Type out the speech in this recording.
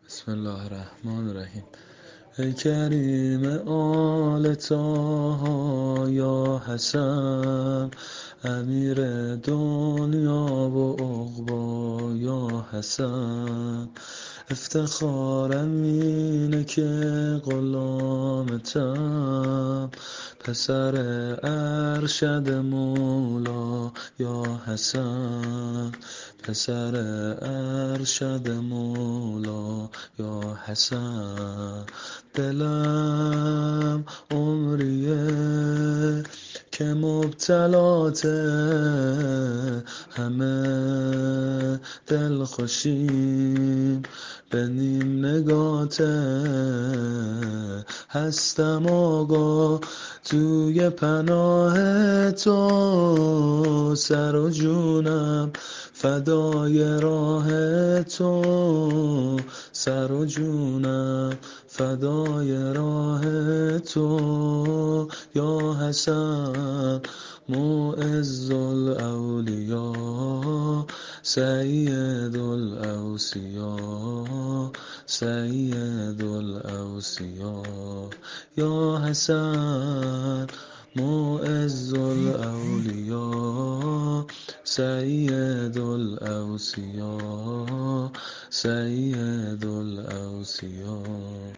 بسم الله الرحمن الرحیم. ای کریم آل طه یا حسن، امیر دنیا و عقبا یا حسن، افتخارم اینه که غلامتم، پسر ارشد مولا یا حسن، پسر ارشد مولا یا حسن. دلم عمریه که مبتلاته، همه دل خوشیم به نیم نگاته، هستم آقا توی پناه تو، سر و جونم فدای راه تو، سر و جونم فدای راه تو یا حسن. معز الاولیا سید الاوصیا، سید الاوصیا یا حسن. معز الاولیا سید الاوصیا، سید الاوصیا.